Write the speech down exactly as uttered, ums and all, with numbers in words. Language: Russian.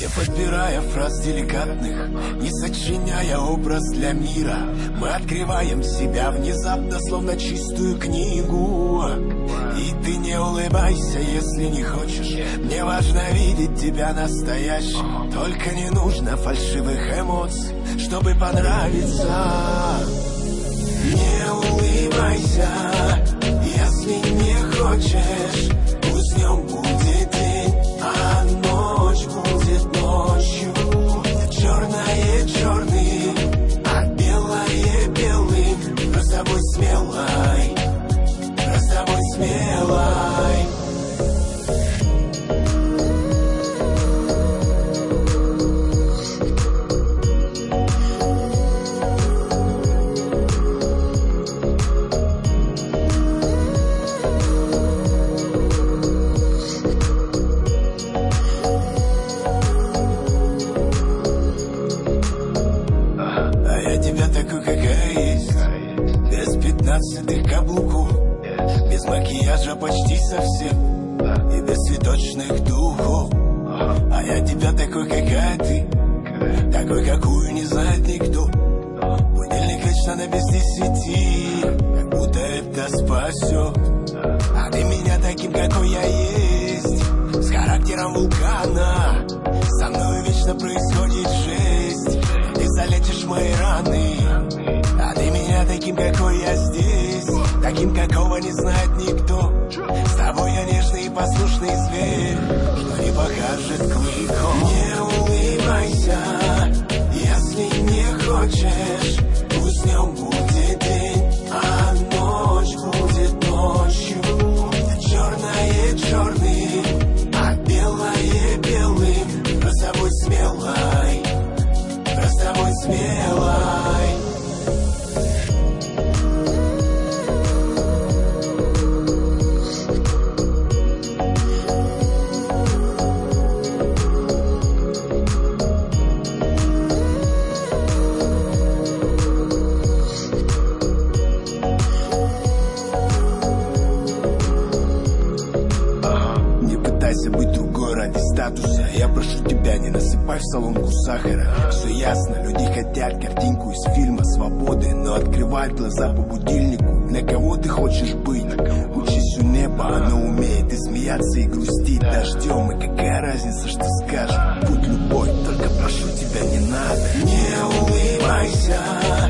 подбирая фраз деликатных, не сочиняя образ для мира, мы открываем себя внезапно, словно чистую книгу. И ты не улыбайся, если не хочешь. Мне важно видеть тебя настоящим. Только не нужно фальшивых эмоций, чтобы понравиться. Не улыбайся, если не хочешь. Пусть днем будет день, а ночь будет ночью. Черное черным, а белое белым. Просто будь смелой, просто будь смелой. Каблуку, без макияжа почти совсем, и без цветочных духов. А я тебя такой, какая ты, такой, какую не знает никто. Будильник вечно на без десяти, как будто это спасет. А ты меня таким, какой я есть, с характером вулкана. Со мной вечно происходит жесть, ты залечишь мои раны. А ты меня таким, какой я здесь, таким, какого не знает никто. С тобой я нежный и послушный зверь, что не покажет клыком. Не улыбайся, если не хочешь. Пусть днем будет день, а ночь будет ночью. Черное черным, а белое белым. Просто будь смелой, просто будь смелой. Быть другой ради статуса. Я прошу тебя, не насыпай в солонку сахара. Все ясно, люди хотят картинку из фильма свободы, но открывают глаза по будильнику. Для кого ты хочешь быть? Учись у неба, оно умеет и смеяться, и грустить дождем. И какая разница, что скажут? Будь любой, только прошу тебя, не надо. Не улыбайся,